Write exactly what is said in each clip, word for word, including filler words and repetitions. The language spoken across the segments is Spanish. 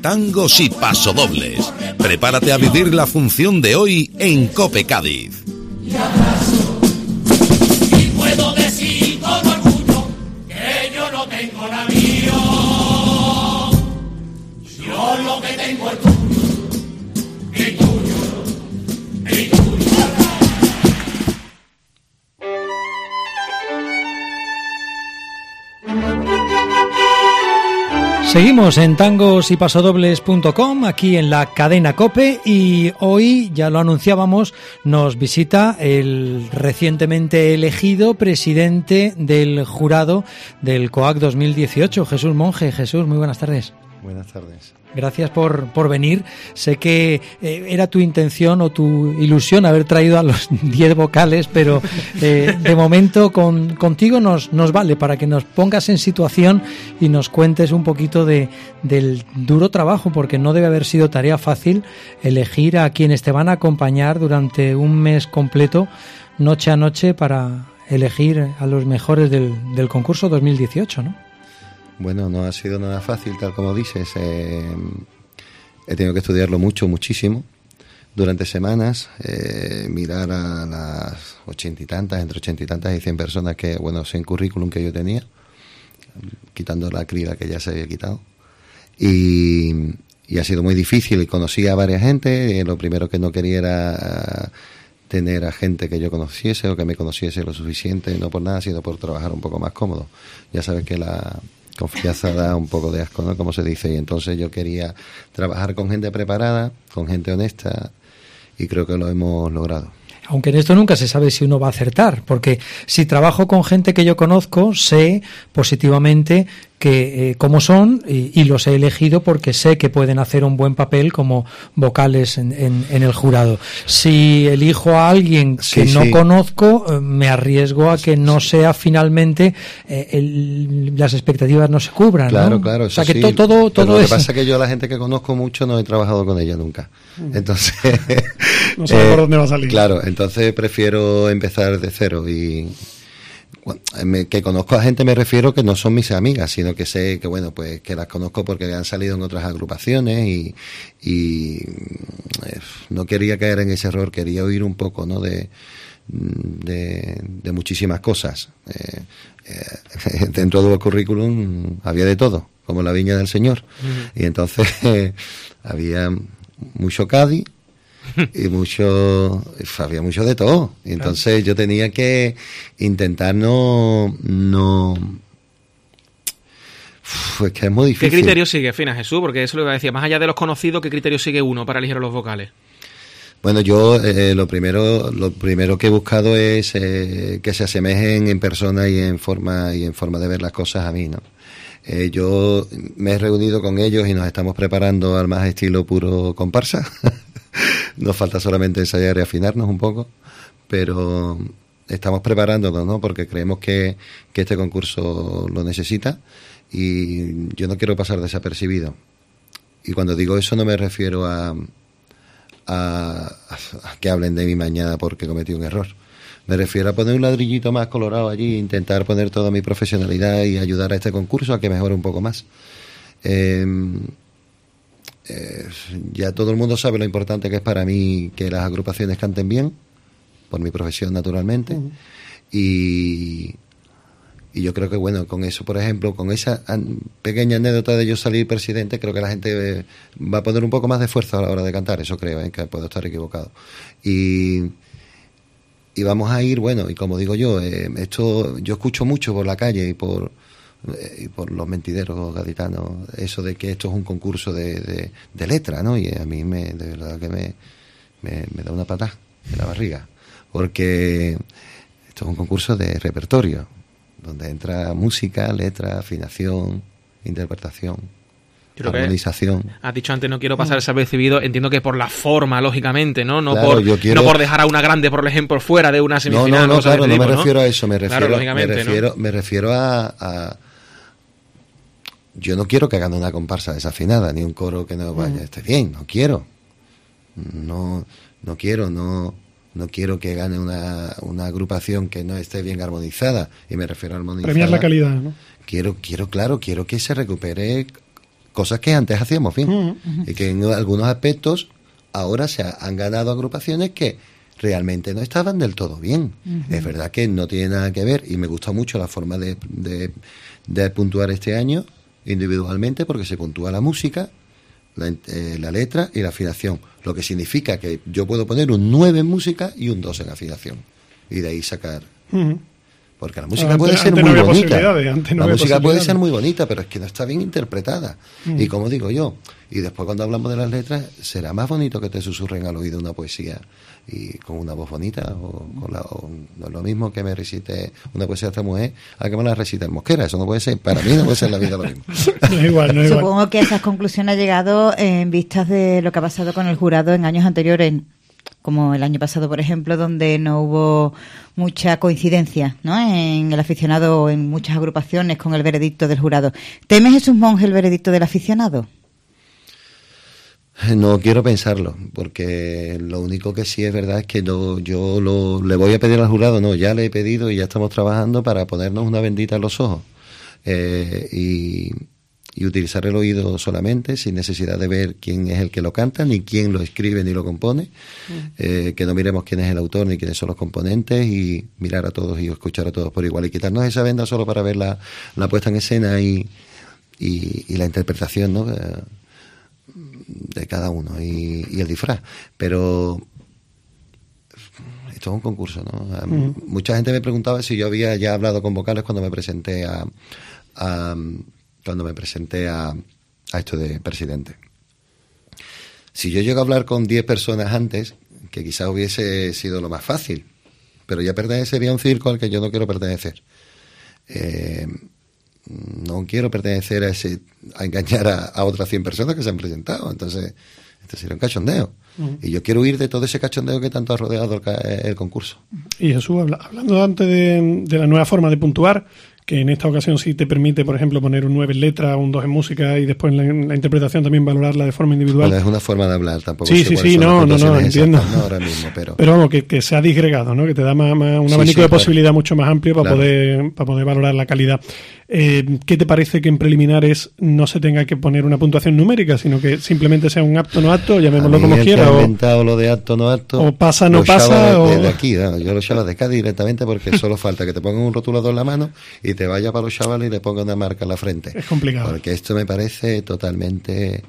tangos y pasodobles. Prepárate a vivir la función de hoy en COPE Cádiz. Y abrazo, y puedo decir con orgullo que yo no tengo navío. Yo lo que tengo es tuyo, y tuyo, y tuyo. Seguimos en tangos y pasodobles punto com, aquí en la cadena COPE, y hoy, ya lo anunciábamos, nos visita el recientemente elegido presidente del jurado del COAC dos mil dieciocho, Jesús Monge. Jesús, muy buenas tardes. Buenas tardes. Gracias por, por venir. Sé que eh, era tu intención o tu ilusión haber traído a los diez vocales, pero eh, de momento con, contigo nos, nos vale para que nos pongas en situación y nos cuentes un poquito de, del duro trabajo, porque no debe haber sido tarea fácil elegir a quienes te van a acompañar durante un mes completo, noche a noche, para elegir a los mejores del, del concurso dos mil dieciocho, ¿no? Bueno, no ha sido nada fácil, tal como dices. Eh, he tenido que estudiarlo mucho, muchísimo, durante semanas, eh, mirar a las ochenta y tantas, entre ochenta y tantas y cien personas que, bueno, sin currículum que yo tenía, quitando la criba que ya se había quitado. Y, y ha sido muy difícil, y conocí a varias gente. Eh, lo primero que no quería era tener a gente que yo conociese o que me conociese lo suficiente, no por nada, sino por trabajar un poco más cómodo. Ya sabes que la confianza da un poco de asco, ¿no? Como se dice, y entonces yo quería trabajar con gente preparada, con gente honesta, y creo que lo hemos logrado. Aunque en esto nunca se sabe si uno va a acertar, porque si trabajo con gente que yo conozco, sé positivamente que eh, cómo son, y, y los he elegido porque sé que pueden hacer un buen papel como vocales en, en, en el jurado. Si elijo a alguien sí, que no sí. conozco, eh, me arriesgo a que no sea finalmente eh, el, las expectativas no se cubran, Claro, ¿no? claro. O sea eso que sí, to, todo, todo pero lo es... que pasa es que yo, la gente que conozco mucho, no he trabajado con ella nunca. Entonces, no sé eh, por dónde va a salir. Claro, entonces prefiero empezar de cero. Y bueno, me, que conozco a gente, me refiero que no son mis amigas, sino que sé que, bueno, pues que las conozco porque han salido en otras agrupaciones, y, y eh, no quería caer en ese error, quería oír un poco, ¿no? de de, de muchísimas cosas. Eh, eh, dentro de los currículum había de todo, como la viña del Señor. Uh-huh. Y entonces eh, había mucho Cádiz y mucho, había mucho de todo. Y entonces yo tenía que intentar no, no, uf, es que es muy difícil. ¿Qué criterio sigue, Fina, Jesús? Porque eso es lo que decía, más allá de los conocidos, ¿qué criterio sigue uno para elegir a los vocales? Bueno, yo eh, lo primero lo primero que he buscado es eh, que se asemejen en persona y en forma y en forma de ver las cosas a mí, ¿no? Eh, yo me he reunido con ellos y nos estamos preparando al más estilo puro comparsa. Nos falta solamente ensayar y afinarnos un poco, pero estamos preparándonos, ¿no? Porque creemos que, que este concurso lo necesita, y yo no quiero pasar desapercibido. Y cuando digo eso no me refiero a A, a que hablen de mí mañana porque cometí un error. Me refiero a poner un ladrillito más colorado allí, intentar poner toda mi profesionalidad y ayudar a este concurso a que mejore un poco más. Eh, eh, ya todo el mundo sabe lo importante que es para mí que las agrupaciones canten bien, por mi profesión naturalmente. Uh-huh. y Y yo creo que, bueno, con eso, por ejemplo, con esa pequeña anécdota de yo salir presidente, creo que la gente va a poner un poco más de esfuerzo a la hora de cantar. Eso creo, ¿eh? Que puedo estar equivocado. Y, y vamos a ir, bueno, y como digo yo, eh, esto yo escucho mucho por la calle y por, eh, y por los mentideros gaditanos, eso de que esto es un concurso de, de, de letra, ¿no? Y a mí me, de verdad que me, me, me da una patada en la barriga. Porque esto es un concurso de repertorio, donde entra música, letra, afinación, interpretación, armonización. Has dicho antes, no quiero pasar desapercibido, entiendo que por la forma, lógicamente, ¿no? No, claro, por, yo quiero... no por dejar a una grande, por ejemplo, fuera de una semifinal. No, no, no, claro, no tipo, me ¿no? refiero a eso, me refiero, claro, me refiero, ¿no? me refiero a, a... Yo no quiero que hagan una comparsa desafinada, ni un coro que no vaya, esté bien, no quiero. No, no quiero, no... No quiero que gane una, una agrupación que no esté bien armonizada, y me refiero a armonizada. Premiar la calidad, ¿no? Quiero, quiero, claro, quiero que se recupere cosas que antes hacíamos bien. Uh-huh. Y que en algunos aspectos ahora se ha, han ganado agrupaciones que realmente no estaban del todo bien. Uh-huh. Es verdad que no tiene nada que ver, y me gusta mucho la forma de, de, de puntuar este año individualmente, porque se puntúa la música, la, eh, la letra y la afinación, lo que significa que yo puedo poner un nueve en música y un dos en afinación, y de ahí sacar... Uh-huh. Porque la música antes, puede ser antes muy no bonita. No la música puede ser muy bonita, pero es que no está bien interpretada. Mm. Y como digo yo, y después cuando hablamos de las letras, será más bonito que te susurren al oído una poesía y con una voz bonita, o, con la, o no es lo mismo que me recite una poesía de esta mujer a que me la recite el Mosquera. Eso no puede ser, para mí no puede ser la vida lo mismo. No es igual, no es Supongo igual. que esas conclusiones ha llegado en vistas de lo que ha pasado con el jurado en años anteriores, como el año pasado, por ejemplo, donde no hubo mucha coincidencia, ¿no?, en el aficionado o en muchas agrupaciones con el veredicto del jurado. ¿Teme Jesús Monge el veredicto del aficionado? No quiero pensarlo, porque lo único que sí es verdad es que no, yo lo, le voy a pedir al jurado, no, ya le he pedido y ya estamos trabajando para ponernos una bendita en los ojos eh, y, y utilizar el oído solamente, sin necesidad de ver quién es el que lo canta, ni quién lo escribe ni lo compone, mm. eh, que no miremos quién es el autor ni quiénes son los componentes, y mirar a todos y escuchar a todos por igual, y quitarnos esa venda solo para ver la, la puesta en escena y, y, y la interpretación, ¿no?, de, de cada uno y, y el disfraz. Pero esto es un concurso, ¿no? Mm. Mucha gente me preguntaba si yo había ya hablado con vocales cuando me presenté a... a cuando me presenté a, a esto de presidente. Si yo llego a hablar con diez personas antes, que quizás hubiese sido lo más fácil, pero ya pertenecería a un circo al que yo no quiero pertenecer. Eh, no quiero pertenecer a ese, a engañar a, a otras cien personas que se han presentado. Entonces, este sería un cachondeo. Uh-huh. Y yo quiero huir de todo ese cachondeo que tanto ha rodeado el, el concurso. Y Jesús, habla, hablando antes de, de la nueva forma de puntuar, que en esta ocasión sí te permite, por ejemplo, poner un nueve en letra, un dos en música, y después en la, en la interpretación también valorarla de forma individual. Bueno, es una forma de hablar, tampoco sí, sé sí, sí, no, no, no, entiendo. Exactas, ¿no? Ahora mismo, pero... pero vamos, que, que se ha disgregado, ¿no? Que te da más, más un sí, abanico sí, de claro. posibilidad mucho más amplio para, claro. poder, para poder valorar la calidad. Eh, ¿Qué te parece que en preliminares no se tenga que poner una puntuación numérica, sino que simplemente sea un apto no apto, llamémoslo como quiera? O inventado lo de apto no apto. O pasa no pasa. De, o... de, de aquí, ¿no? Yo lo llamo de Cádiz directamente, porque solo falta que te pongan un rotulador en la mano y te vaya para los chavales y le ponga una marca en la frente. Es complicado. Porque esto me parece totalmente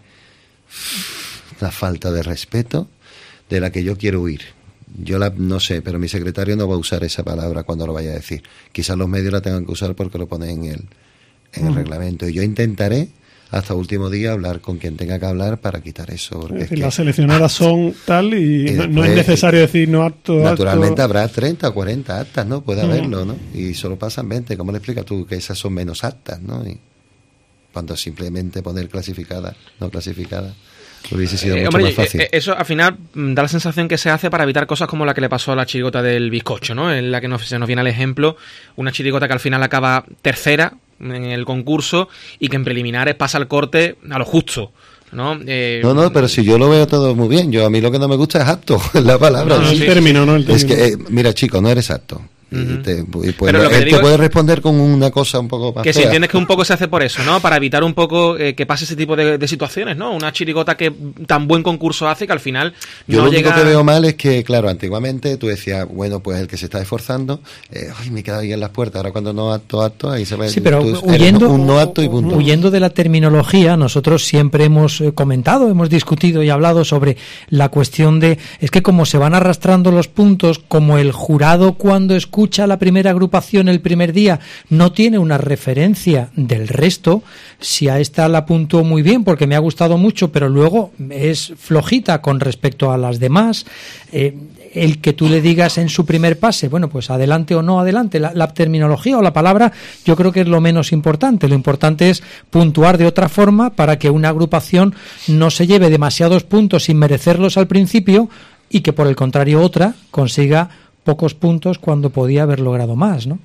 una falta de respeto de la que yo quiero huir. Yo la, no sé, pero mi secretario no va a usar esa palabra cuando lo vaya a decir. Quizás los medios la tengan que usar porque lo ponen en el, en el uh-huh. reglamento. Y yo intentaré hasta último día hablar con quien tenga que hablar para quitar eso. Es decir, es las que, seleccionadas son tal y, y después, no es necesario decir no apto. Naturalmente apto. Habrá treinta o cuarenta actas, ¿no? Puede uh-huh. haberlo, ¿no? Y solo pasan veinte. ¿Cómo le explicas tú que esas son menos actas, ¿no? Y cuando simplemente poner clasificada, no clasificada, hubiese sido eh, mucho hombre, más fácil. Eh, eso al final da la sensación que se hace para evitar cosas como la que le pasó a la chirigota del bizcocho, ¿no? En la que nos, se nos viene al ejemplo, una chirigota que al final acaba tercera en el concurso y que en preliminares pasa el corte a lo justo, ¿no? Eh, no, no, pero si yo lo veo todo muy bien. Yo a mí lo que no me gusta es apto, la palabra. No, no, sí. el término, no el término. Es que, eh, mira, chico, no eres apto. Uh-huh. Y te, y pues, pero lo que él te, te puede responder con una cosa un poco más que fea. si entiendes que un poco se hace por eso, ¿no? Para evitar un poco eh, que pase ese tipo de, de situaciones, ¿no? Una chirigota que tan buen concurso hace que al final yo no lo llega... único que veo mal es que, claro, antiguamente tú decías, bueno, pues el que se está esforzando, eh, ay, me queda ahí en las puertas. Ahora cuando no acto, acto, ahí se ve. Sí, pero tú, huyendo, un no acto y punto. Huyendo de la terminología, nosotros siempre hemos comentado, hemos discutido y hablado sobre la cuestión de, es que como se van arrastrando los puntos, como el jurado cuando escucha la primera agrupación el primer día no tiene una referencia del resto, si a esta la apunto muy bien porque me ha gustado mucho, pero luego es flojita con respecto a las demás, eh, el que tú le digas en su primer pase, bueno, pues adelante o no adelante, la, la terminología o la palabra yo creo que es lo menos importante. Lo importante es puntuar de otra forma para que una agrupación no se lleve demasiados puntos sin merecerlos al principio y que por el contrario otra consiga pocos puntos cuando podía haber logrado más, ¿no?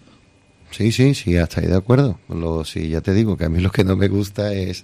Sí, sí, sí, hasta ahí de acuerdo. Lo, sí, ya te digo que a mí lo que no me gusta es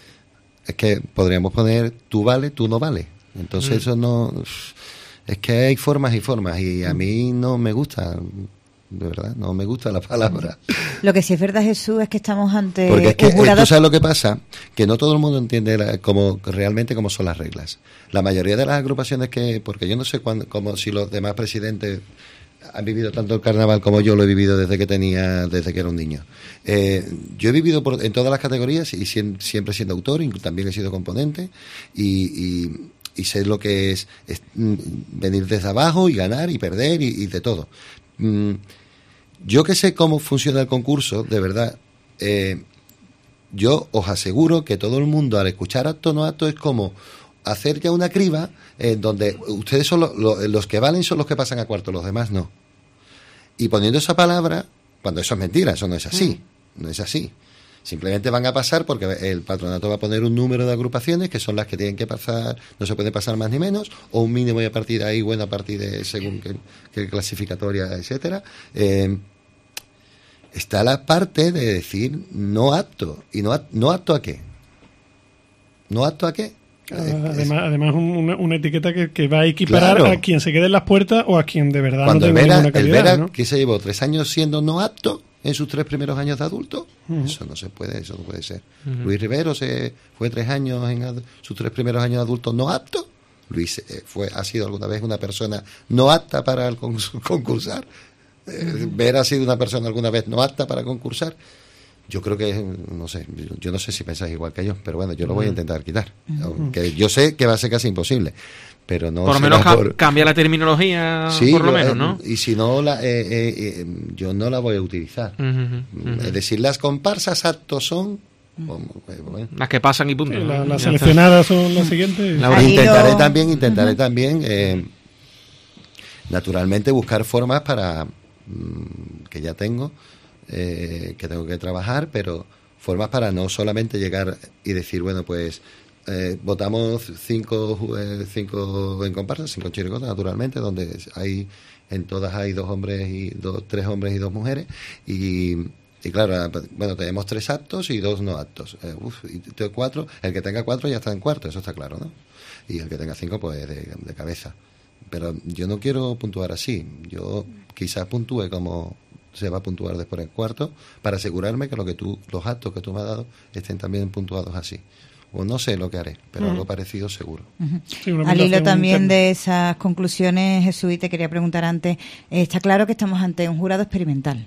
es que podríamos poner tú vale, tú no vale. Entonces mm. eso no... Es que hay formas y formas y a mí no me gusta. de verdad, no me gusta la palabra. Lo que sí es verdad, Jesús, es que estamos ante Porque es que un jurado... tú sabes lo que pasa, que no todo el mundo entiende la, como, realmente cómo son las reglas. La mayoría de las agrupaciones que, porque yo no sé cuándo, como si los demás presidentes han vivido tanto el carnaval como yo lo he vivido desde que tenía, desde que era un niño. Eh, yo he vivido por, en todas las categorías y siempre, siempre siendo autor, y también he sido componente y, y, y sé lo que es, es venir desde abajo y ganar y perder y, y de todo. Mm, yo que sé cómo funciona el concurso, de verdad, eh, yo os aseguro que todo el mundo al escuchar acto no acto es como hacer ya una criba en eh, donde ustedes son lo, lo, los que valen son los que pasan a cuarto, los demás no. Y poniendo esa palabra, cuando eso es mentira, eso no es así, no es así. Simplemente van a pasar porque el patronato va a poner un número de agrupaciones que son las que tienen que pasar, no se puede pasar más ni menos, o un mínimo y a partir de ahí, bueno, a partir de según que, que clasificatoria, etcétera. Eh, está la parte de decir no apto. ¿Y no, no apto a qué? ¿No apto a qué? Además, además una, una etiqueta que, que va a equiparar claro. a quien se quede en las puertas o a quien de verdad Cuando no el tenga Vera, ninguna el calidad, Vera ¿no? que se llevó tres años siendo no apto en sus tres primeros años de adulto, uh-huh. eso no se puede, eso no puede ser. Uh-huh. Luis Rivero se fue tres años en ad, sus tres primeros años de adulto no apto. Luis eh, fue ha sido alguna vez una persona no apta para el concursar. Eh, uh-huh. Vera ha sido una persona alguna vez no apta para concursar. Yo creo que, no sé, yo, yo no sé si pensáis igual que yo, pero bueno, yo lo voy a intentar quitar. Uh-huh. Aunque yo sé que va a ser casi imposible. Pero no por lo menos ca- por... cambia la terminología, sí, por lo yo, menos, eh, ¿no? Y si no, la, eh, eh, eh, yo no la voy a utilizar. Uh-huh, uh-huh. Es decir, las comparsas actos son... Bueno, las que pasan y punto. Sí, la, las seleccionadas son las siguientes. La intentaré también, intentaré uh-huh. también, eh, naturalmente, buscar formas para, mmm, que ya tengo, eh, que tengo que trabajar, pero formas para no solamente llegar y decir, bueno, pues... Eh, votamos cinco, eh, cinco en comparsa, cinco chirigotas, naturalmente, donde hay en todas hay dos hombres y dos, tres hombres y dos mujeres y, y claro, bueno, tenemos tres actos y dos no actos. Eh, uf, y cuatro, el que tenga cuatro ya está en cuarto, eso está claro, ¿no? Y el que tenga cinco, pues de, de cabeza. Pero yo no quiero puntuar así. Yo quizás puntúe como se va a puntuar después en cuarto para asegurarme que lo que tú, los actos que tú me has dado estén también puntuados así. O no sé lo que haré, pero uh-huh. algo parecido seguro. Uh-huh. Sí, al hilo también de esas conclusiones, Jesús, y te quería preguntar antes, eh, está claro que estamos ante un jurado experimental.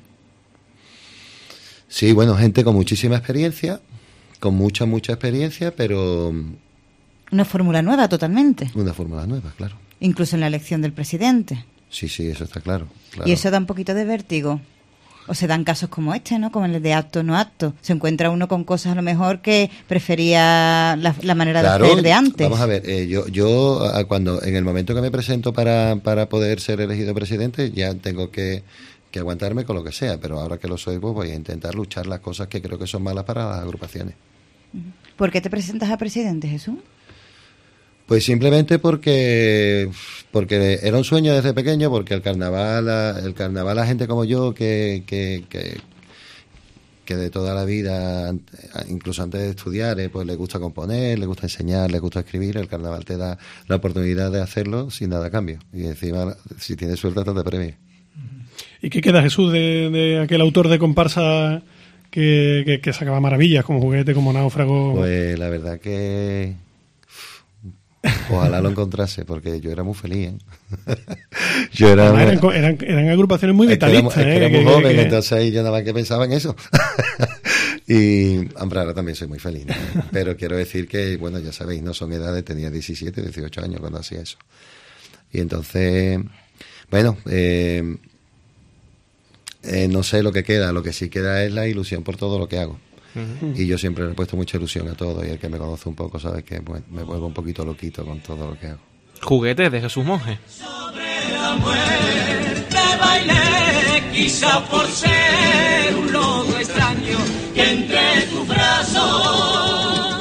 Sí, bueno, gente con muchísima experiencia, con mucha, mucha experiencia, pero... Una fórmula nueva totalmente. Una fórmula nueva, claro. Incluso en la elección del presidente. Sí, sí, eso está claro. claro. Y eso da un poquito de vértigo. O se dan casos como este, ¿no? Como el de acto no acto. Se encuentra uno con cosas a lo mejor que prefería la, la manera claro, de hacer de antes. Vamos a ver, eh, yo yo cuando en el momento que me presento para, para poder ser elegido presidente ya tengo que, que aguantarme con lo que sea, pero ahora que lo soy pues voy a intentar luchar las cosas que creo que son malas para las agrupaciones. ¿Por qué te presentas a presidente, Jesús? Pues simplemente porque porque era un sueño desde pequeño, porque el carnaval, el carnaval a gente como yo que, que, que, que de toda la vida, incluso antes de estudiar, eh, pues le gusta componer, le gusta enseñar, le gusta escribir, el carnaval te da la oportunidad de hacerlo sin nada a cambio. Y encima, si tienes suerte, te premia. ¿Y qué queda, Jesús, de, de aquel autor de comparsa que, que, que sacaba maravillas como Juguete, como Náufrago? Pues la verdad que... Ojalá lo encontrase, porque yo era muy feliz, ¿eh? yo era muy... eran, eran, eran agrupaciones muy vitalistas, es que era, ¿eh? Es que era muy que, joven, que... entonces ahí yo nada más que pensaba en eso. Y hombre, ahora también soy muy feliz, ¿no? Pero quiero decir que, bueno, ya sabéis, no son edades, tenía diecisiete, dieciocho años cuando hacía eso. Y entonces, bueno, eh, eh, no sé lo que queda, lo que sí queda es la ilusión por todo lo que hago. Uh-huh. Y yo siempre le he puesto mucha ilusión a todo, y el que me conoce un poco sabe que bueno, me vuelvo un poquito loquito con todo lo que hago. Juguetes de Jesús Monje. Sobre la muerte bailé, quizá por ser un loco extraño que entre tus brazos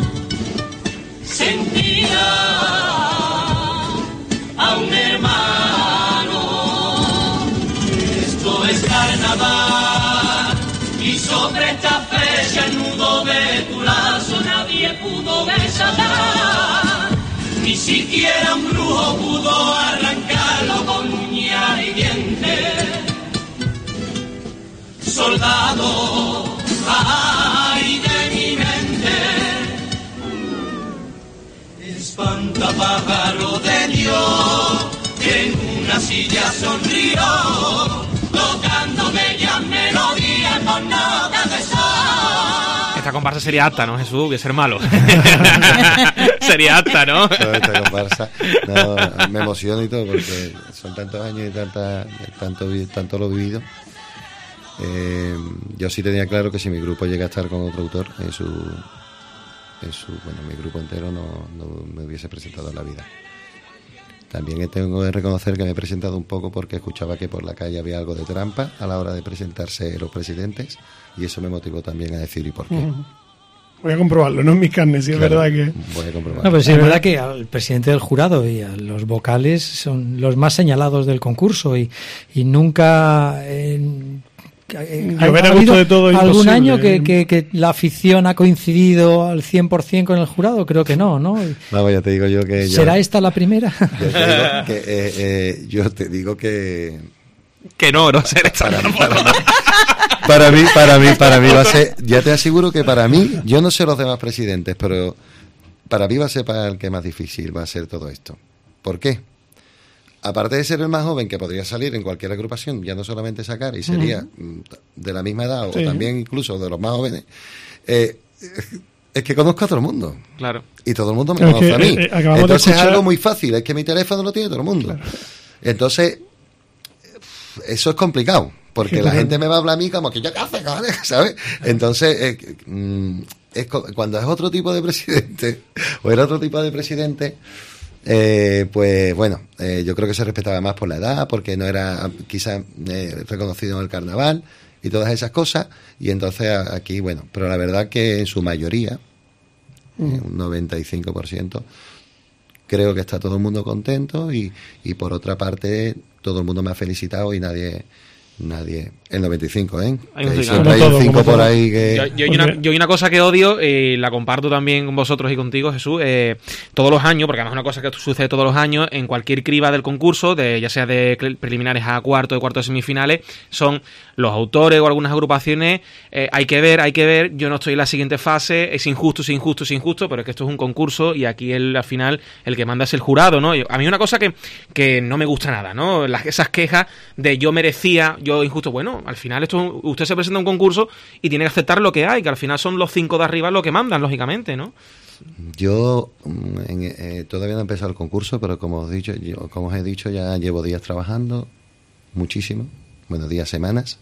sentía a un hermano. Esto es carnaval y sobre esta fecha el nudo de tu lazo nadie pudo desatar. Ni siquiera un brujo pudo arrancarlo con uñas y dientes. pájaro de Dios, que en una silla sonrió, tocándome ya melodías con notas de sol. Esta comparsa sería apta, ¿no, Jesús? Voy a ser malo. Sería apta, ¿no? Toda esta comparsa, no, me emociono y todo, porque son tantos años y tanta, tanto, tanto lo vivido. Eh, yo sí tenía claro que si mi grupo llega a estar con otro autor, en su, en su bueno, mi grupo entero no, no me hubiese presentado en la vida. También tengo que reconocer que me he presentado un poco porque escuchaba que por la calle había algo de trampa a la hora de presentarse los presidentes, y eso me motivó también a decir ¿y por qué? Uh-huh. Voy a comprobarlo, no en mis carnes, si es claro, verdad que... Voy a comprobarlo. No, pero sí es verdad que al presidente del jurado y a los vocales son los más señalados del concurso, y, y nunca... Eh, Llover a gusto de todo es ¿algún imposible, año que, ¿eh? que, que la afición ha coincidido al cien por ciento con el jurado? Creo que no, ¿no? No, ya te digo yo que... Yo, ¿será esta la primera? Yo te digo que, eh, eh, yo te digo que... Que no, no ser esta. Para mí, para mí, para mí, para mí, para mí va a ser... Ya te aseguro que para mí, yo no sé los demás presidentes, pero para mí va a ser para el que más difícil va a ser todo esto. ¿Por qué? Aparte de ser el más joven, que podría salir en cualquier agrupación, ya no solamente sacar, y sería uh-huh. de la misma edad, o sí. también incluso de los más jóvenes, eh, es que conozco a todo el mundo. Claro. Y todo el mundo me es conoce que, a mí. Eh, Entonces escuchar... es algo muy fácil, es que mi teléfono lo tiene todo el mundo. Claro. Entonces, eso es complicado, porque sí, la gente me va a hablar a mí como que yo qué hace, ¿sabes? Entonces, eh, es, cuando es otro tipo de presidente, o era otro tipo de presidente... Eh, pues bueno, eh, yo creo que se respetaba más por la edad, porque no era quizás eh, reconocido en el carnaval y todas esas cosas, y entonces aquí, bueno, pero la verdad que en su mayoría, mm. eh, un noventa y cinco por ciento, creo que está todo el mundo contento, y, y por otra parte todo el mundo me ha felicitado y nadie... Nadie, el noventa y cinco, ¿eh? Hay un que cinco, siempre hay un cinco por ahí que... Yo, yo, hay una, yo hay una cosa que odio, y eh, la comparto también con vosotros y contigo, Jesús, eh, todos los años, porque además es una cosa que sucede todos los años, en cualquier criba del concurso, de ya sea de preliminares a cuarto, de cuarto de semifinales, son los autores o algunas agrupaciones, eh, hay que ver, hay que ver, yo no estoy en la siguiente fase, es injusto, es injusto, es injusto, pero es que esto es un concurso y aquí el, al final el que manda es el jurado, ¿no? Yo, a mí una cosa que, que no me gusta nada, ¿no? Las, esas quejas de yo merecía, yo injusto, bueno, al final esto usted se presenta a un concurso y tiene que aceptar lo que hay, que al final son los cinco de arriba los que mandan, lógicamente, ¿no? Yo en, eh, todavía no he empezado el concurso, pero como os he dicho, yo, como os he dicho, ya llevo días trabajando, muchísimo, bueno, días, semanas,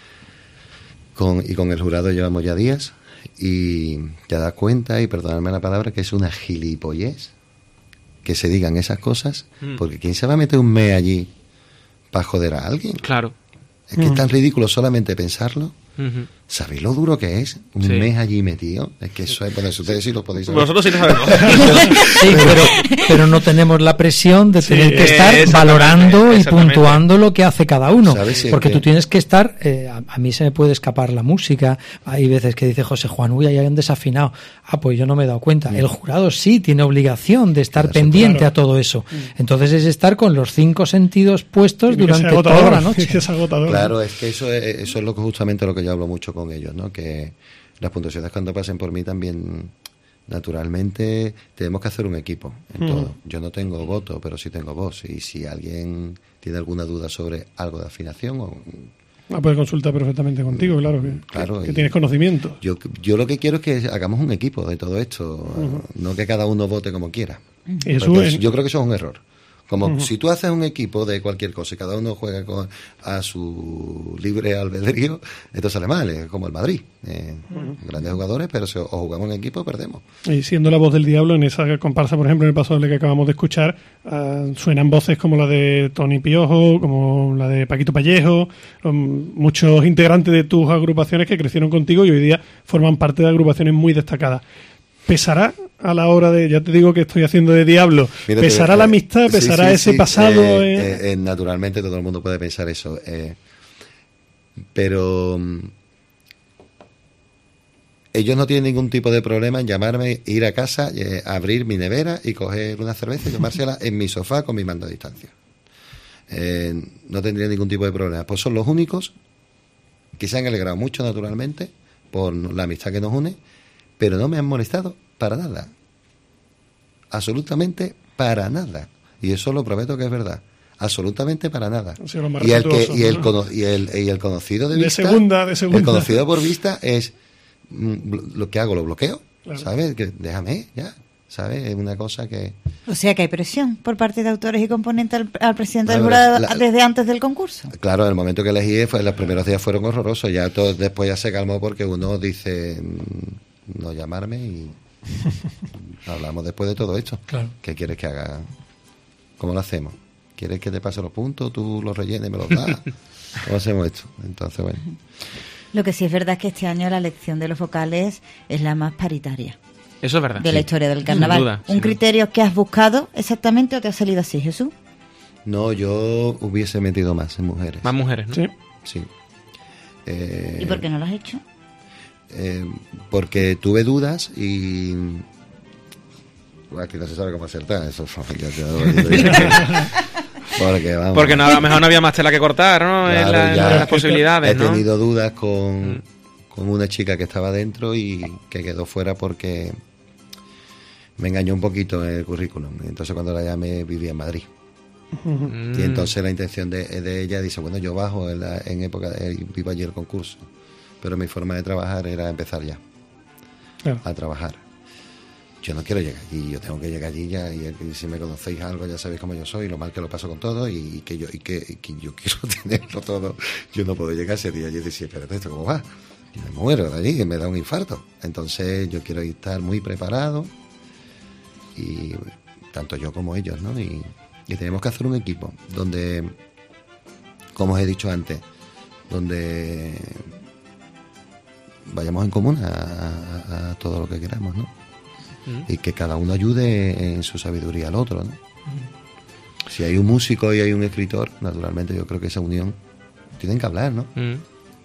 con, y con el jurado llevamos ya días, y te das cuenta, y perdonadme la palabra, que es una gilipollez que se digan esas cosas, mm. porque ¿quién se va a meter un mes allí para joder a alguien? Claro. Es que es tan ridículo solamente pensarlo. Uh-huh. ¿Sabéis lo duro que es? Un sí. mes allí metido. Es que eso es, bueno, ustedes sí lo podéis saber. Nosotros sí lo sabemos. Sí, pero, pero no tenemos la presión de tener sí, que estar valorando y puntuando lo que hace cada uno. Si porque tú tienes que estar, eh, a, a mí se me puede escapar la música. Hay veces que dice José Juan, uy, ahí hay un desafinado. Ah, pues yo no me he dado cuenta. Sí. El jurado sí tiene obligación de estar claro, pendiente claro. a todo eso. Entonces es estar con los cinco sentidos puestos tiene durante toda la noche. Es agotador. Claro, es que eso es, eso es lo que justamente lo que yo hablo mucho con ellos, ¿no? Que las puntuaciones cuando pasen por mí también, naturalmente, tenemos que hacer un equipo en mm. todo. Yo no tengo voto, pero sí tengo voz, y si alguien tiene alguna duda sobre algo de afinación o... Ah, puede consultar perfectamente contigo, claro, que, claro, que, que tienes conocimiento. Yo, yo lo que quiero es que hagamos un equipo de todo esto, uh-huh. no que cada uno vote como quiera. Eso es... Yo creo que eso es un error. Como uh-huh. si tú haces un equipo de cualquier cosa y cada uno juega con, a su libre albedrío, esto sale mal, es como el Madrid. Eh, uh-huh. Grandes jugadores, pero si o jugamos en equipo o perdemos. Y siendo la voz del diablo, en esa comparsa, por ejemplo, en el paso doble que acabamos de escuchar, uh, suenan voces como la de Tony Piojo, como la de Paquito Pallejo, um, muchos integrantes de tus agrupaciones que crecieron contigo y hoy día forman parte de agrupaciones muy destacadas. ¿Pesará a la hora de, ya te digo que estoy haciendo de diablo, Mira, pesará eh, la amistad, pesará sí, sí, ese sí, pasado? Eh, eh? Eh, naturalmente todo el mundo puede pensar eso, eh, pero um, ellos no tienen ningún tipo de problema en llamarme, ir a casa, eh, abrir mi nevera y coger una cerveza y tomársela en mi sofá con mi mando a distancia. Eh, no tendría ningún tipo de problema. Pues son los únicos que se han alegrado mucho, naturalmente, por la amistad que nos une, pero no me han molestado para nada. Absolutamente para nada. Y eso lo prometo que es verdad. Absolutamente para nada. Sí, lo más y, el que, respetuoso, y, el, ¿no? cono- y, el, y el conocido de De vista... segunda, de segunda. El conocido por vista es... mm, Lo que hago, lo bloqueo. Claro. ¿Sabes? Que déjame, ya. ¿Sabes? Es una cosa que... O sea que hay presión por parte de autores y componentes al, al presidente del Bueno, jurado la- la- desde antes del concurso. Claro, en el momento que elegí, fue, los primeros días fueron horrorosos. Ya todo, después ya se calmó porque uno dice mm, no llamarme y hablamos después de todo esto. Claro. ¿Qué quieres que haga? ¿Cómo lo hacemos? ¿Quieres que te pase los puntos? ¿Tú los rellenes y me los das? ¿Cómo hacemos esto? Entonces, bueno. Lo que sí es verdad es que este año la elección de los vocales es la más paritaria Eso es verdad. de la historia del carnaval. Sin duda, ¿Un sin criterio que has buscado exactamente o te ha salido así, Jesús? No, yo hubiese metido más en mujeres. Más mujeres, ¿no? Sí. Sí. Eh, ¿Y por qué no lo has hecho? eh, porque tuve dudas y... Bueno, aquí no se sabe cómo acertar. Eso ya te lo digo. Porque, vamos, Porque no, a lo mejor no había más tela que cortar, ¿no? en, Claro, la- en ya las posibilidades, he ¿no? tenido dudas con, Mm. con una chica que estaba dentro y que quedó fuera porque me engañó un poquito en el currículum. Entonces cuando la llamé vivía en Madrid. Mm. Y entonces la intención de, de ella dice, bueno, yo bajo en, la- en época, de, vivo allí el concurso. Pero mi forma de trabajar era empezar ya Claro. a trabajar. Yo no quiero llegar allí, yo tengo que llegar allí ya, y, y si me conocéis algo ya sabéis cómo yo soy, lo mal que lo paso con todo, y, y que yo y que, y que yo quiero tenerlo todo. Yo no puedo llegar ese día y decir, espérate, ¿esto cómo va? Y me muero de allí, que me da un infarto. Entonces yo quiero estar muy preparado, y tanto yo como ellos, ¿no? Y, y tenemos que hacer un equipo donde, como os he dicho antes, donde vayamos en común a, a- a todo lo que queramos, ¿no? Mm. Y que cada uno ayude en su sabiduría al otro, ¿no? Si hay un músico y hay un escritor, naturalmente yo creo que esa unión tienen que hablar, ¿no? Mm.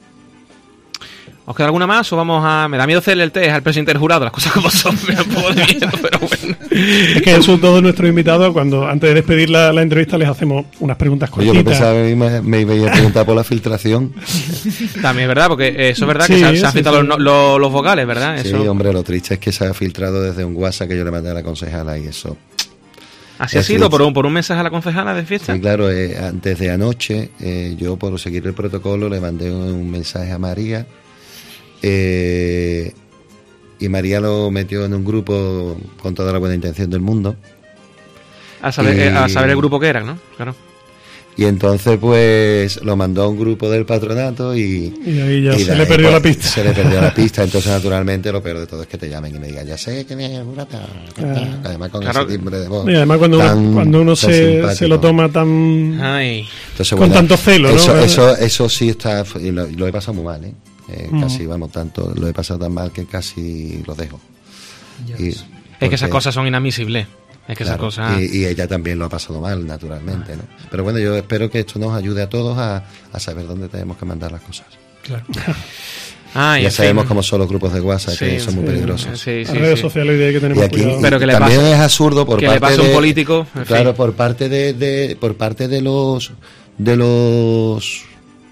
¿Os queda alguna más o vamos a...? Me da miedo hacerle el test al presidente del jurado, las cosas como son, me da un poco de miedo, pero bueno. Es que Jesús, todos nuestros invitados, cuando antes de despedir la, la entrevista, les hacemos unas preguntas Oye, yo cortitas. pensaba que me, me iba a preguntar por la filtración. También es verdad, porque eso es verdad Sí, que se, se sí, han filtrado sí. los, los- los vocales, ¿verdad? Sí, Eso, hombre, lo triste es que se ha filtrado desde un WhatsApp que yo le mandé a la concejala y eso. así ha es sido, triste. por un, por un mensaje a la concejala de fiesta. Sí, claro, eh, antes de anoche, eh, yo por seguir el protocolo le mandé un, un mensaje a María, eh, y María lo metió en un grupo con toda la buena intención del mundo. A saber, Y- eh, a saber el grupo que era, ¿no? Claro. Y entonces pues lo mandó a un grupo del patronato y... Y ahí ya y se de le ahí, perdió pues, la pista. Se le perdió la pista, entonces naturalmente lo peor de todo es que te llamen y me digan, ya sé que me jurata. Claro. Además con Claro. ese timbre de voz. Y además cuando tan- uno, cuando uno tan se, simpático. se lo toma tan... Ay. Entonces, con bueno, tanto celo, ¿no? eso, ¿Verdad? eso, eso sí está... Y lo, lo he pasado muy mal, ¿eh? Eh, Mm. Casi, vamos, tanto... Lo he pasado tan mal que casi lo dejo. Y- Es que esas porque- cosas son inadmisibles. Es que Claro, esas cosas... y, y ella también lo ha pasado mal, naturalmente, ¿no? Pero bueno, yo espero que esto nos ayude a todos a, a saber dónde tenemos que mandar las cosas. Claro. Ay, ya en sabemos fin. cómo son los grupos de WhatsApp, que Sí, son muy sí, peligrosos. Sí, Las sí, redes sí. sociales hoy día hay que Y tener aquí cuidado. Pero que le también pase- es absurdo por que parte le pase a de un político, en claro, fin. por parte de, de por parte de los de los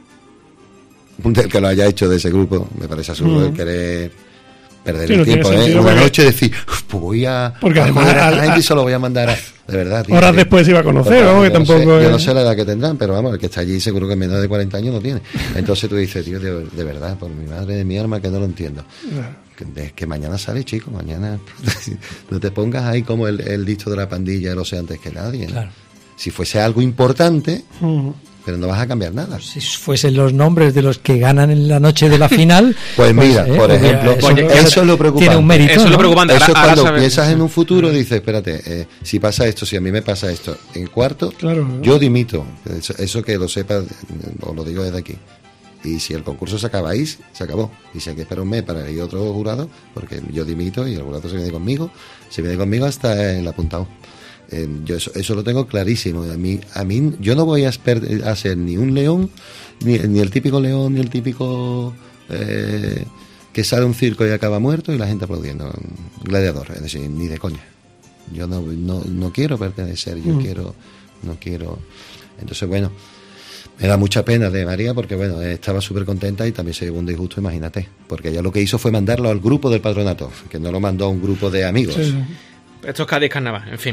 del que lo haya hecho de ese grupo, me parece absurdo Mm. el querer perder Sí, el no tiene tiempo, ¿eh? sentido Una porque- noche decir, "Uf, pues voy a, Porque a además joder a esta al- gente y a- se lo voy a mandar a... De verdad, tío, Horas sí. después se iba a conocer, Total, vamos, que yo no sé- tampoco Yo no es- sé la edad que tendrán, pero vamos, el que está allí seguro que menos de cuarenta años no tiene. Entonces tú dices, tío, de, de verdad, por mi madre de mi alma, que no lo entiendo. Que, de- que mañana sale, chico, mañana no te pongas ahí como el, el dicho de la pandilla, lo sé antes que nadie, ¿no? Claro. Si fuese algo importante, Mm. pero no vas a cambiar nada. Si fuesen los nombres de los que ganan en la noche de la final. Pues mira, por pues ejemplo, eso, oye, eso es lo preocupante. Tiene un mérito. Eso es lo ¿no? preocupante. Eso Ahora- es ahora cuando sabe- piensas en un futuro, dices, espérate, eh, si pasa esto, si a mí me pasa esto, en cuarto, Claro. yo dimito. Eso, eso que lo sepas, os lo digo desde aquí. Y si el concurso se acaba ahí, se acabó. Y si hay que esperar un mes para ir a otro jurado, porque yo dimito y el jurado se viene conmigo, se viene conmigo hasta el apuntado. Eh, yo eso, eso lo tengo clarísimo. A mí, a mí yo no voy a, esper- a ser ni un león, ni, ni el típico león, ni el típico eh, que sale a un circo y acaba muerto y la gente aplaudiendo. Gladiador, es decir, ni de coña. Yo no, no, no quiero pertenecer, yo Mm. quiero, no quiero. Entonces, bueno, me da mucha pena de María porque, bueno, estaba súper contenta y también se llevó un disgusto, imagínate. Porque ella lo que hizo fue mandarlo al grupo del patronato, que no lo mandó a un grupo de amigos. Sí, sí. Esto es Cádiz Carnaval, en fin.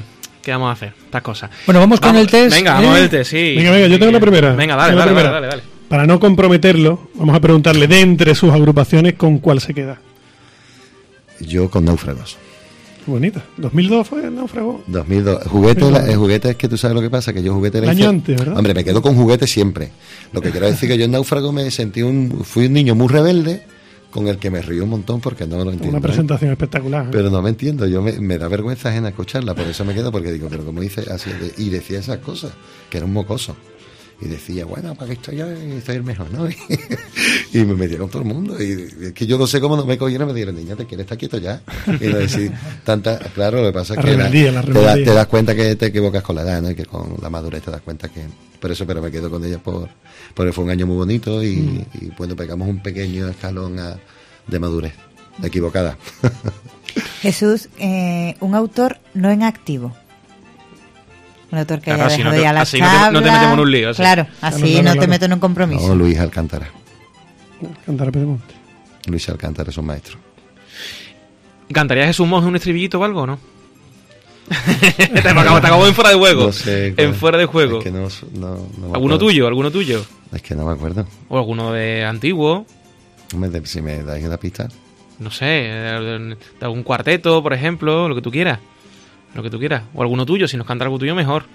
¿Qué vamos a hacer? Estas cosas. Bueno, vamos con el test. Venga, ¿eh? vamos con el test, sí. Venga, venga, yo tengo la primera. Venga, dale, Tengo la dale, primera. dale, dale, dale. Para no comprometerlo, vamos a preguntarle de entre sus agrupaciones con cuál se queda. Yo con Náufragos. Bonita. ¿dos mil dos fue el náufrago? dos mil dos. Juguete, la, el juguete es que tú sabes lo que pasa, que yo juguete... El año antes, ¿verdad? Hombre, me quedo con juguete siempre. Lo que quiero decir que yo en Náufrago me sentí un... Fui un niño muy rebelde, con el que me río un montón porque no lo entiendo. Una presentación ¿eh? espectacular. ¿eh? Pero no me entiendo, yo me, me da vergüenza ajena escucharla, por eso me quedo, porque digo, pero como dice así, y decía esas cosas, que era un mocoso. Y decía, bueno, para que estoy yo estoy el mejor, ¿no? Y me metieron todo el mundo. Y es que yo no sé cómo no me cogieron, me dijeron, niña, te quieres estar quieto ya. Y no decir, tanta, claro, lo que pasa es que la rebeldía, la, la te, da, rebeldía. te das cuenta que te equivocas con la edad, ¿no? Y que con la madurez te das cuenta que... Por eso, pero me quedo con ella por, porque fue un año muy bonito y, mm. y bueno, pegamos un pequeño escalón a, de madurez, equivocada. Jesús, eh, un autor no en activo. Un autor que claro, haya dejado no te, ya la así tabla. No te, no te metemos en un lío. ¿sí? Claro, así Claro, claro, no claro. te meto en un compromiso. No, Luis Alcántara. Cantar a Pedemonte. Luis Alcántara es un maestro. ¿Cantaría Jesús Monge un estribillito o algo o no? te acabo, te acabo en fuera de juego. No sé, en fuera de juego. Es que no, no, no me ¿Alguno acuerdo. tuyo? ¿Alguno tuyo? Es que no me acuerdo. ¿O alguno de antiguo? Hombre, si me dais una pista. No sé, de, de algún cuarteto, por ejemplo, lo que tú quieras. Lo que tú quieras. O alguno tuyo, si nos canta algo tuyo, mejor.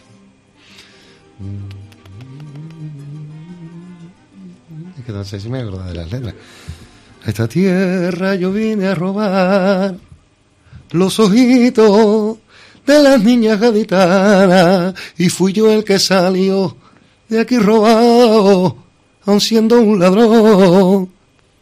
Es que no sé si me acuerdo de las letras. A esta tierra yo vine a robar los ojitos de las niñas gaditanas y fui yo el que salió de aquí robado, aun siendo un ladrón.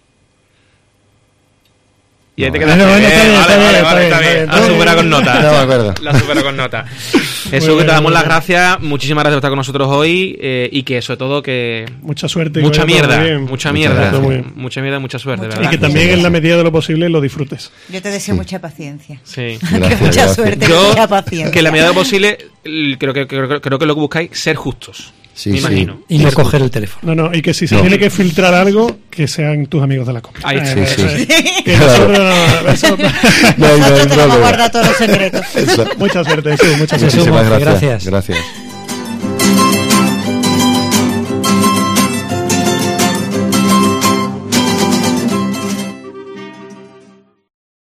Y ahí te No, quedaste. bueno, bueno, está bien, Eh, está vale, bien, vale, está vale, bien, está bien. está La bien. supera con nota. No me acuerdo. La supera con nota. Jesús, que bien, te damos muy las bien. gracias. Muchísimas gracias por estar con nosotros hoy. Eh, y que, sobre todo, que. Mucha suerte. Mucha que vaya todo mierda. bien. Mucha Muchas mierda. gracias. Muy bien. Mucha mierda, mucha suerte, Muchas ¿verdad? Y que también en la medida de lo posible lo disfrutes. Yo te deseo mucha paciencia. Sí. Que Gracias, mucha gracias. suerte, que Yo, mucha paciencia. que en la medida de lo posible, l- creo que, creo, creo que lo que buscáis, ser justos. Sí, me sí. imagino. Y no coger el teléfono. No, no, y que si se No. tiene que filtrar algo, que sean tus amigos de la compra. Ahí está. Eh, Sí, sí. eh, que nosotros no- eso- No hay- Nosotros no hay te vamos a problema. guardar todos los secretos. Eso. Mucha suerte, Jesús, mucha suerte. Jesús Muchísimas Monge, gracias. gracias. Gracias.